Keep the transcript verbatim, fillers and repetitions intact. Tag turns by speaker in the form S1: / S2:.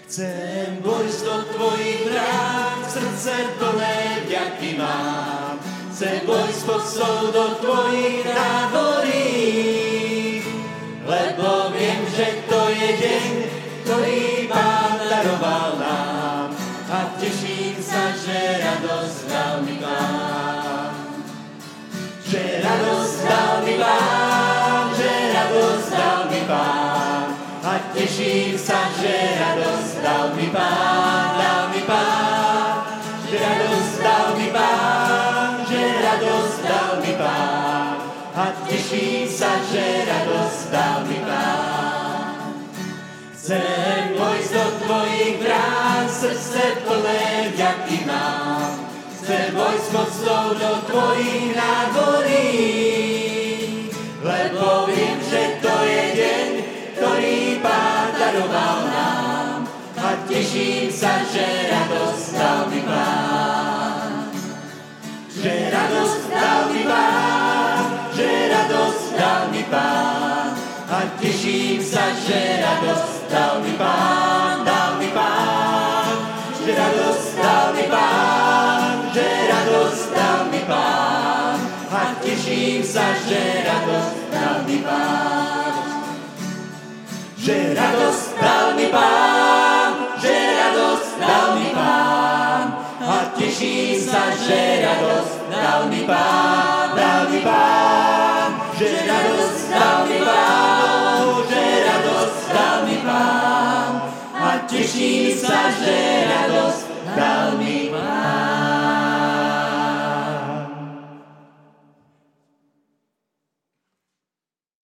S1: Chcem vojsť do tvojich brán, srdce plné vďaky mám. Chcem vojsť posol do tvojich nádvorí, lebo viem, že to je deň, ktorý Pán daroval nám. A teším sa, že radosť dal mi Pán. Že radosť dal mi Pán, že radosť dal mi Pán. A teším sa, že radosť dal mi Pán, dal mi Pán. Že radosť dal mi Pán, že radosť dal mi Pán. A teším sa, že radosť dal mi Pán. Chcem vojsť do tvojich brán, srdce plné vďaky mám. Chcem vojsť mocnou do tvojich nádvorí, lebo viem, že to je deň, ktorý Pán daroval nám. A teším sa, že radosť dal mi Pán. Že radosť dal mi Pán, že radosť dal mi Pán. A teším sa, že radosť dal mi Pán, dal mi Pán. Že radosť dal mi Pán, že radosť dal mi Pán. A teším sa, že radosť dal mi Pán. Že radosť dal mi Pán, že radosť dal mi Pán. A teším sa, že radosť dal mi Pán, dal mi Pán. Že radosť dal mi Pán, že radosť dal mi Pán. A teším sa, že radosť dal mi